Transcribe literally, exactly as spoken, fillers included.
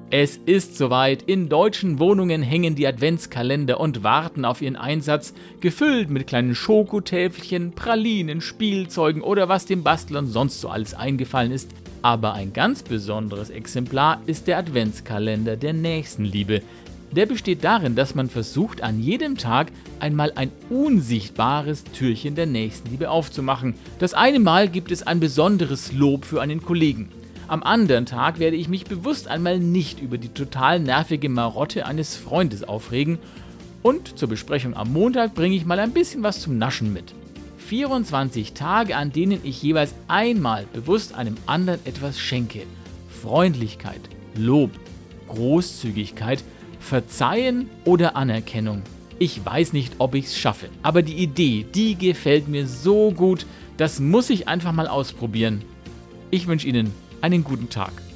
Es ist soweit, in deutschen Wohnungen hängen die Adventskalender und warten auf ihren Einsatz, gefüllt mit kleinen Schokotäfelchen, Pralinen, Spielzeugen oder was dem Bastlern sonst so alles eingefallen ist. Aber ein ganz besonderes Exemplar ist der Adventskalender der Nächstenliebe. Der besteht darin, dass man versucht, an jedem Tag einmal ein unsichtbares Türchen der Nächstenliebe aufzumachen. Das eine Mal gibt es ein besonderes Lob für einen Kollegen. Am anderen Tag werde ich mich bewusst einmal nicht über die total nervige Marotte eines Freundes aufregen und zur Besprechung am Montag bringe ich mal ein bisschen was zum Naschen mit. vierundzwanzig Tage, an denen ich jeweils einmal bewusst einem anderen etwas schenke. Freundlichkeit, Lob, Großzügigkeit, Verzeihen oder Anerkennung. Ich weiß nicht, ob ich es schaffe, aber die Idee, die gefällt mir so gut, das muss ich einfach mal ausprobieren. Ich wünsche Ihnen einen guten Tag.